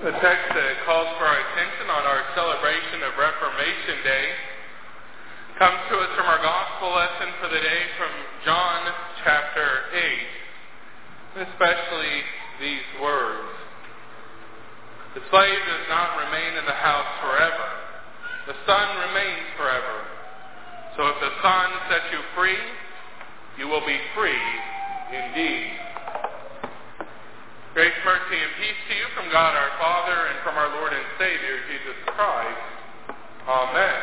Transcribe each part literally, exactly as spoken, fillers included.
The text that calls for our attention on our celebration of Reformation Day comes to us from our gospel lesson for the day from John chapter eight, especially these words. The slave does not remain in the house forever. The Son remains forever. So if the Son sets you free, you will be free indeed. Grace, mercy, and peace to you from God our Father and from our Lord and Savior, Jesus Christ. Amen.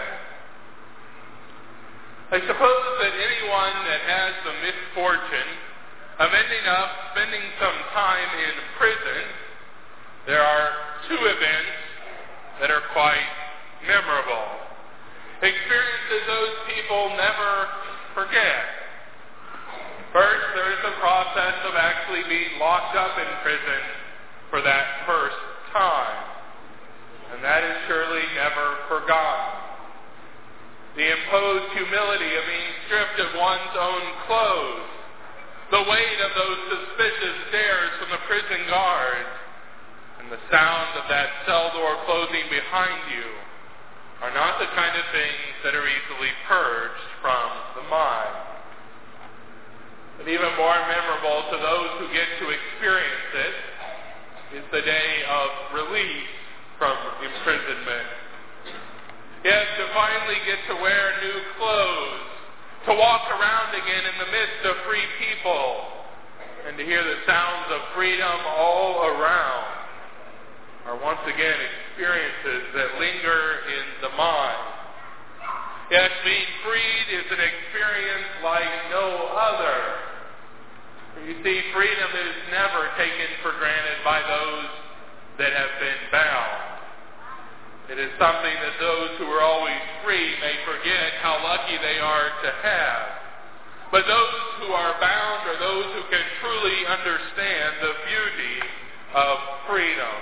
I suppose that anyone that has the misfortune of ending up spending some time in prison, there are two events that are quite memorable. Experiences those people never forget. First, there is the process of actually being locked up in prison for that first time. And that is surely never forgotten. The imposed humility of being stripped of one's own clothes, the weight of those suspicious stares from the prison guards, and the sound of that cell door closing behind you are not the kind of things that are easily purged from the mind. But even more memorable to those who get to experience it is the day of release from imprisonment. Yes, to finally get to wear new clothes, to walk around again in the midst of free people, and to hear the sounds of freedom all around are once again experiences that linger in the mind. Yes, being freed is an experience like no other. You see, freedom is never taken for granted by those that have been bound. It is something that those who are always free may forget how lucky they are to have. But those who are bound are those who can truly understand the beauty of freedom.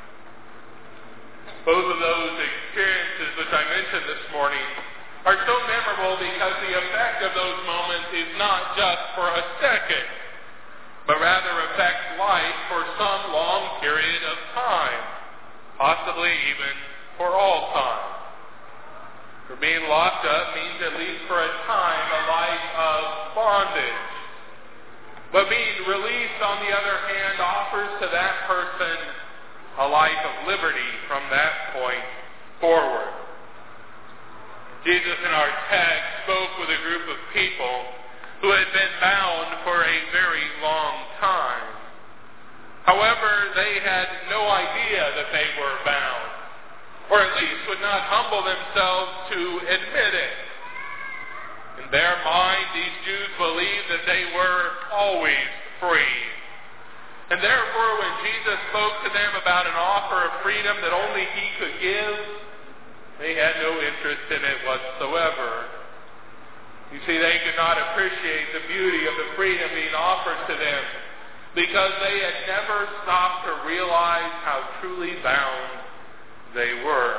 Both of those experiences which I mentioned this morning are so memorable because the effect of those moments is not just for a second, but rather affects life for some long period of time, possibly even for all time. For being locked up means, at least for a time, a life of bondage. But being released, on the other hand, offers to that person a life of liberty from that point forward. Jesus in our text spoke with a group of people who had been bound for a very long time. However, they had no idea that they were bound, or at least would not humble themselves to admit it. In their mind, these Jews believed that they were always free. And therefore, when Jesus spoke to them about an offer of freedom that only he could give, they had no interest in it whatsoever. You see, they could not appreciate the beauty of the freedom being offered to them because they had never stopped to realize how truly bound they were.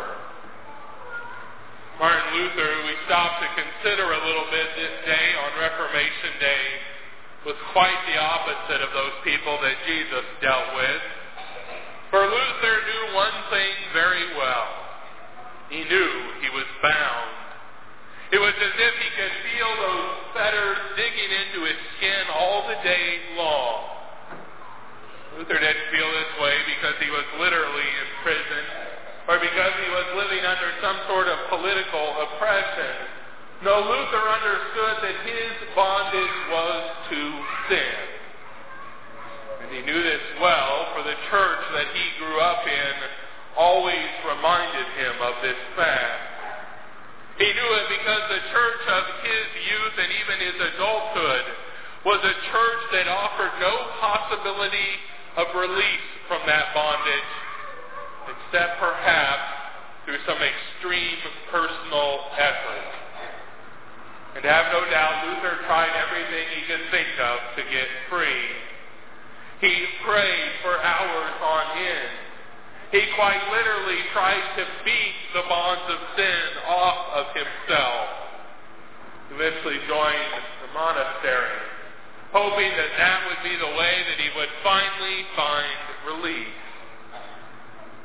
Martin Luther, who we stopped to consider a little bit this day on Reformation Day, was quite the opposite of those people that Jesus dealt with. For Luther knew one thing very well. He knew he was bound. It was as if he could feel those fetters digging into his skin all the day long. Luther didn't feel this way because he was literally in prison or because he was living under some sort of political oppression. No, Luther understood that his bondage was to sin. And he knew this well, for the church that he grew up in always reminded him of this fact. He knew it because the church of his youth and even his adulthood was a church that offered no possibility of release from that bondage, except perhaps through some extreme personal effort. And have no doubt, Luther tried everything he could think of to get free. He prayed for hours on end. He quite literally tried to beat the bonds of sin off of himself. He eventually joined the monastery, hoping that that would be the way that he would finally find relief.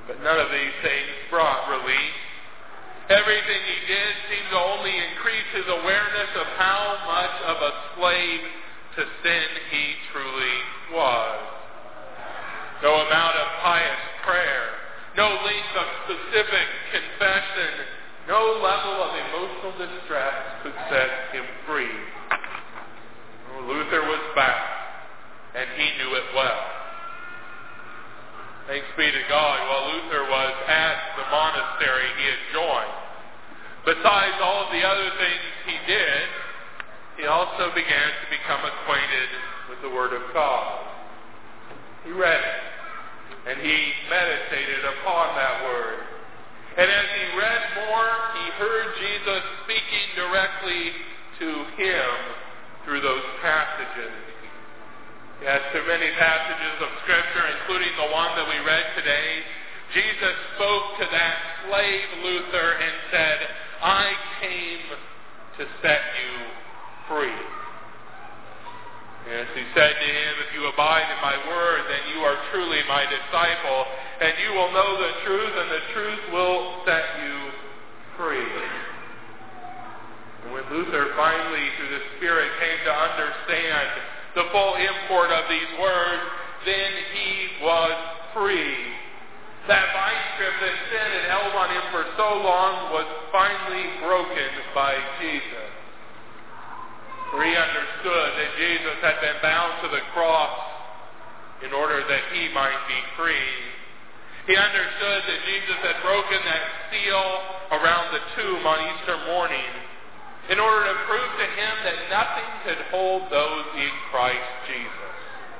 But none of these things brought relief. Everything he did seemed to only increase his awareness of how much of a slave to sin he truly was. No amount of pious prayer, no length of specific confession, no level of emotional distress could set him free. Luther was bound, and he knew it well. Thanks be to God, while Luther was at the monastery he had joined, besides all of the other things he did, he also began to become acquainted with the Word of God. He read it, and he meditated upon that Word. And as he read more, he heard Jesus speaking directly to him through those passages. Yes, through many passages of Scripture, including the one that we read today, Jesus spoke to that slave Luther and said, I came to set you free. Yes, he said to him, if you abide in my word, then you are truly my disciple, and you will know the truth, and the truth will set you free. And when Luther finally, through the Spirit, came to understand the full import of these words, then he was free. That vice grip that sin had held on him for so long was finally broken by Jesus. For he understood that Jesus had been bound to the cross in order that he might be free. He understood that Jesus had broken that seal around the tomb on Easter morning in order to prove to him that nothing could hold those in Christ Jesus.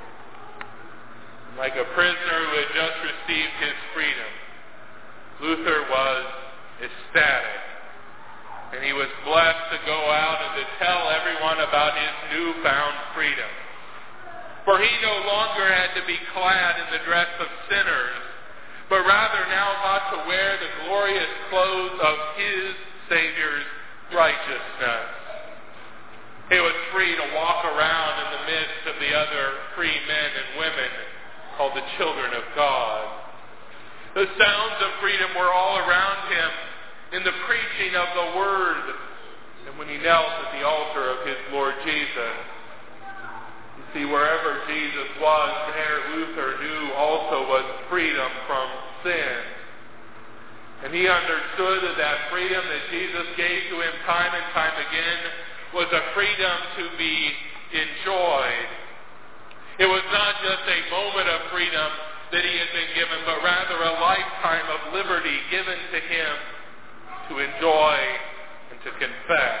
Like a prisoner who had just received his freedom, Luther was ecstatic. And he was blessed to go out and to tell everyone about his newfound freedom. For he no longer had to be clad in the dress of sinners, but rather now got to wear the glorious clothes of his Savior's righteousness. He was free to walk around in the midst of the other free men and women called the children of God. The sounds of freedom were all around him in the preaching of the Word, and when he knelt at the altar of his Lord Jesus. You see, wherever Jesus was, there Luther knew also was freedom from sin. And he understood that that freedom that Jesus gave to him time and time again was a freedom to be enjoyed. It was not just a moment of freedom that he had been given, but rather a lifetime of liberty given to him to enjoy and to confess.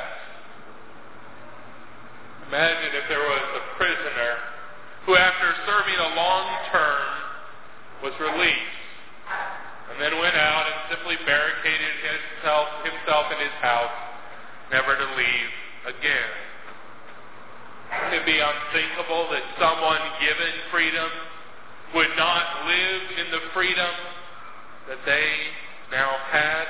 Imagine if there was a prisoner who, after serving a long term, was released and then went out and simply barricaded himself, himself in his house, never to leave again. Wouldn't it be unthinkable that someone given freedom would not live in the freedom that they now had?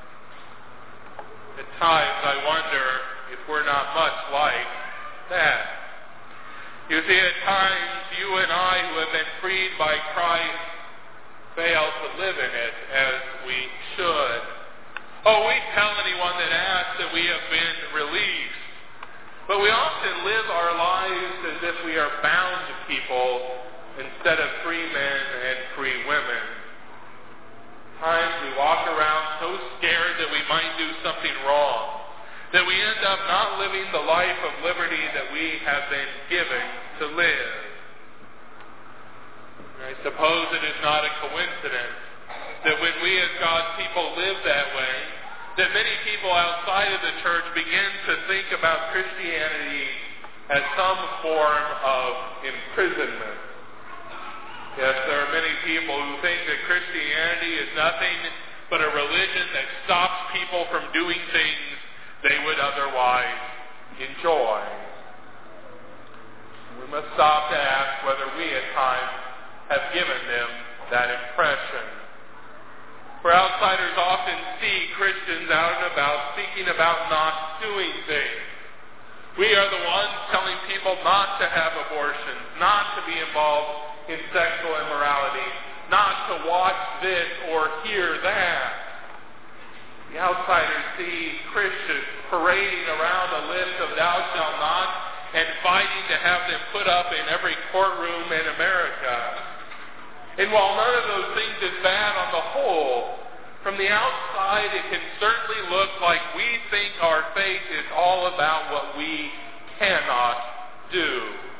At times I wonder if we're not much like that. You see, at times you and I who have been freed by Christ fail to live in it as we should. Oh, we tell anyone that asks that we have been released. But we often live our lives as if we are bound to people instead of free men and free women. Times we walk around so scared that we might do something wrong, that we end up not living the life of liberty that we have been given to live. And I suppose it is not a coincidence that when we as God's people live that way, that many people outside of the church begin to think about Christianity as some form of imprisonment. Yes, there are many people who think that Christianity is nothing but a religion that stops people from doing things they would otherwise enjoy. We must stop to ask whether we at times have given them that impression. For outsiders often see Christians out and about speaking about not doing things. We are the ones telling people not to have abortions, not to be involved in sexual immorality, not to watch this or hear that. The outsiders see Christians parading around a list of thou shalt not and fighting to have them put up in every courtroom in America. And while none of those things is bad on the whole, from the outside it can certainly look like we think our faith is all about what we cannot do.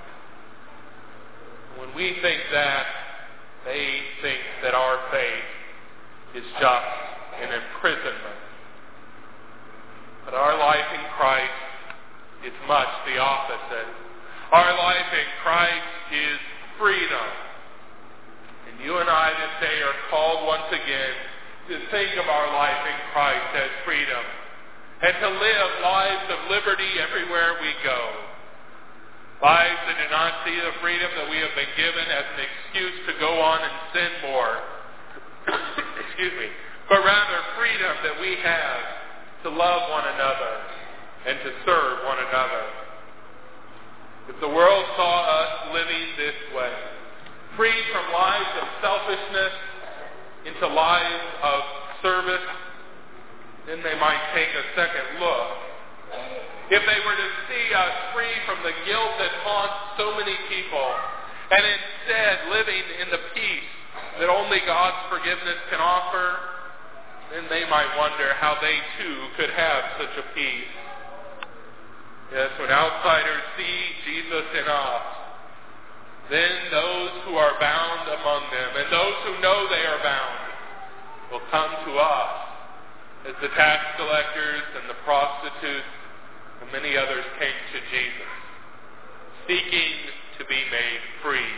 When we think that, they think that our faith is just an imprisonment. But our life in Christ is much the opposite. Our life in Christ is freedom. And you and I this day are called once again to think of our life in Christ as freedom and to live lives of liberty everywhere we go. Lives that do not see the freedom that we have been given as an excuse to go on and sin more. Excuse me. But rather freedom that we have to love one another and to serve one another. If the world saw us living this way, freed from lives of selfishness into lives of service, then they might take a second look. If they were to see us free from the guilt that haunts so many people, and instead living in the peace that only God's forgiveness can offer, then they might wonder how they too could have such a peace. Yes, when outsiders see Jesus in us, then those who are bound among them, and those who know they are bound, will come to us as the tax collectors and the prostitutes and many others came to Jesus, seeking to be made free.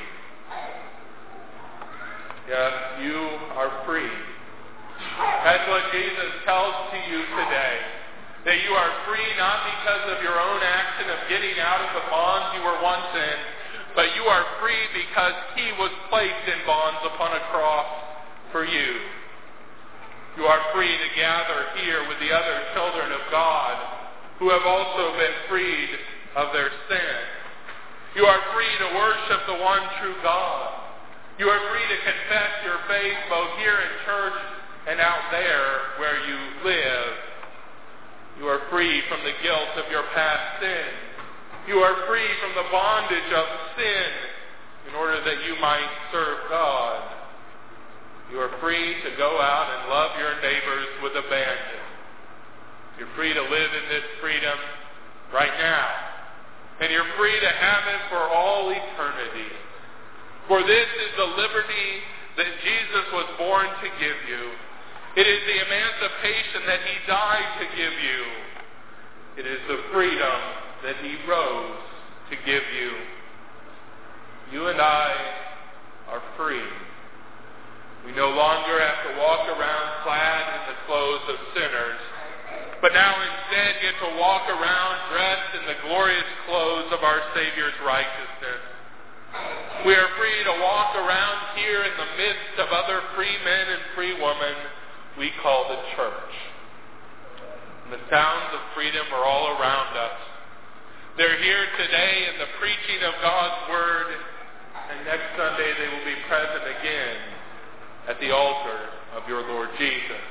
Yes, you are free. That's what Jesus tells to you today. That you are free not because of your own action of getting out of the bonds you were once in, but you are free because he was placed in bonds upon a cross for you. You are free to gather here with the other children of God who have also been freed of their sin. You are free to worship the one true God. You are free to confess your faith both here in church and out there where you live. You are free from the guilt of your past sin. You are free from the bondage of sin in order that you might serve God. You are free to go out and love your neighbors with abandon. You're free to live in this freedom right now. And you're free to have it for all eternity. For this is the liberty that Jesus was born to give you. It is the emancipation that he died to give you. It is the freedom that he rose to give you. You and I are free. We no longer have to walk around clad in the clothes of sinners, but now instead get to walk around dressed in the glorious clothes of our Savior's righteousness. We are free to walk around here in the midst of other free men and free women we call the church. And the sounds of freedom are all around us. They're here today in the preaching of God's Word, and next Sunday they will be present again at the altar of your Lord Jesus.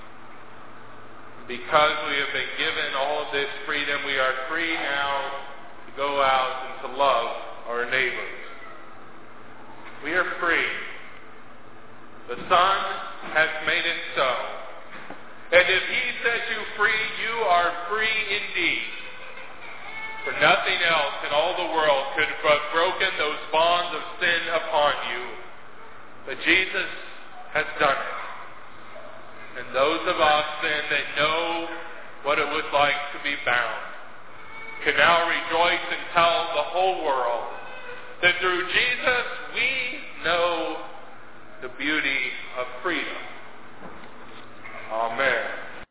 Because we have been given all of this freedom, we are free now to go out and to love our neighbors. We are free. The Son has made it so. And if he set you free, you are free indeed. For nothing else in all the world could have broken those bonds of sin upon you. But Jesus has done it. And those of us then that know what it was like to be bound can now rejoice and tell the whole world that through Jesus we know the beauty of freedom. Amen.